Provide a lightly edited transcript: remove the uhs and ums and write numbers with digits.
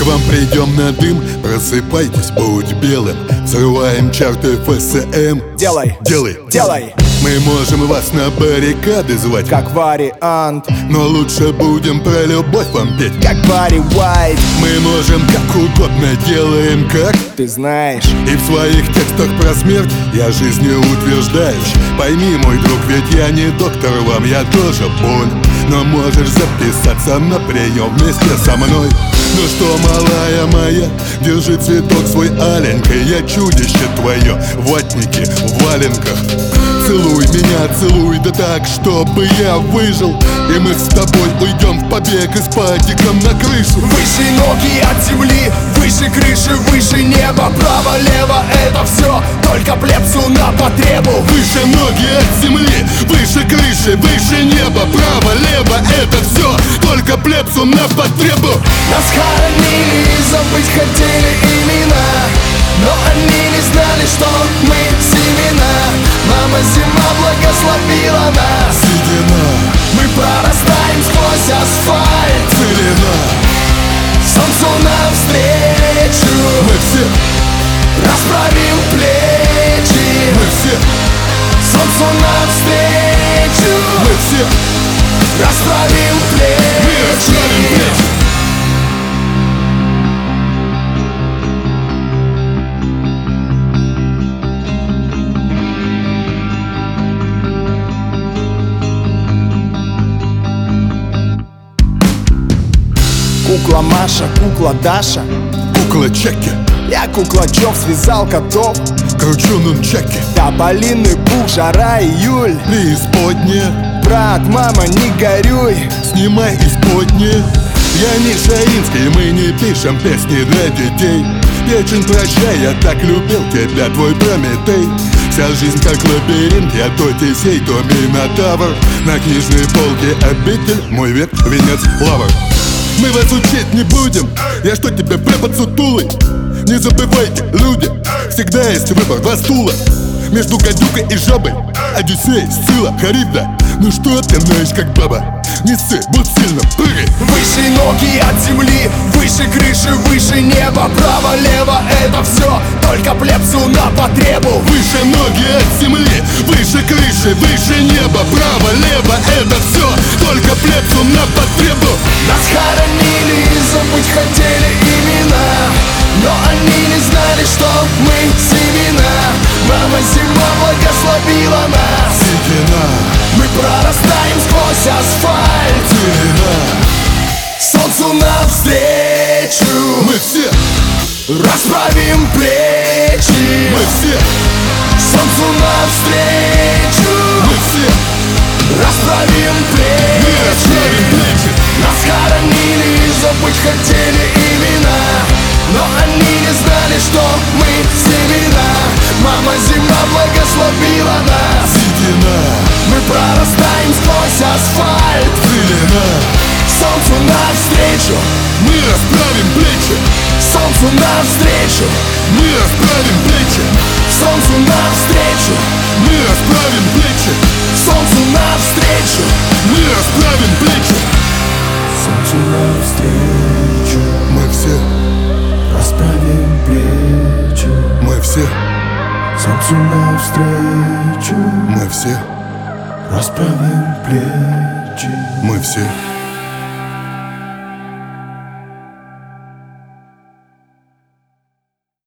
вам придем на дым, просыпайтесь, будь белым. Взрываем чарты ФСМ. Делай, делай, делай. Мы можем вас на баррикады звать, как вариант, но лучше будем про любовь вам петь, как Барри Уайт. Мы можем как угодно, делаем как ты знаешь. И в своих текстах про смерть я жизнеутверждающий. Пойми, мой друг, ведь я не доктор вам, я тоже боль. Но можешь записаться на прием вместе со мной. Ну что, малая моя, держи цветок свой аленькой. Я чудище твое, ватники в валенках. Целуй меня, целуй, да так, чтобы я выжил. И мы с тобой уйдем в побег и с патиком на крышу. Выше ноги от земли, выше крыши, выше неба. Право-лево, это все только плебсу на потребу. Выше ноги от земли, выше крыши, выше неба. Право-лево, это все только плебсу на потребу. Нас хоронили, забыть хотели имена, но они не знали, что мы семена. Мама зима благословила нас. Седина, мы прорастаем сквозь асфальт. целина, солнцу навстречу. мы все расправим плечи. Мы все солнцу навстречу. Мы все расправим плечи. Мы расправим плечи. Кукла Маша, кукла Даша, кукла Чеки, я кукла Джов, связал котов, кручу нунчаки. тополиный пух, жара, июль. Преисподняя, брат, мама, не горюй. снимай исподнее. Я не Шаинский, мы не пишем песни для детей. Печень, прощай, я так любил тебя, твой Прометей. Вся жизнь как лабиринт, я то Тесей, то Минотавр. На книжной полке обитель, мой век, венец, лавр. Мы вас учить не будем, я что тебе препод сутулый? Не забывайте, люди, всегда есть выбор, два стула. Между гадюкой и жабой, Одиссей, Сцилла, Харибда. Ну что ты ноешь как баба? Не ссы, будь сильно, прыгай. Выше ноги от земли, выше крыши, выше неба. Право-лево, это все только плебсу на потребу. Выше ноги от земли, выше крыши, выше неба. Право-лево, это все только плебсу на потребу. Нас хоронили, забыть хотели имена, но они не знали, что мы семена. Мама зима благословила нас. Седина, мы прорастаем сквозь асфальт. целина, солнцу навстречу. мы все расправим плечи. Мы все солнцу навстречу. Мы все расправим Мы расправим плечи. плечи. Нас хоронили, забыть хотели имена, но они не знали, что мы семена. Мама зима благословила нас. Седина, мы прорастаем сквозь асфальт. целина, солнцу навстречу. мы расправим плечи. Солнцу навстречу. Мы расправим плечи. Солнцу навстречу. Мы расправим плечи. Солнцу навстречу. Мы расправим плечи. Солнцу навстречу. Мы все расправим плечи. Мы все Солнцу навстречу. Мы все расправим плечи. Мы все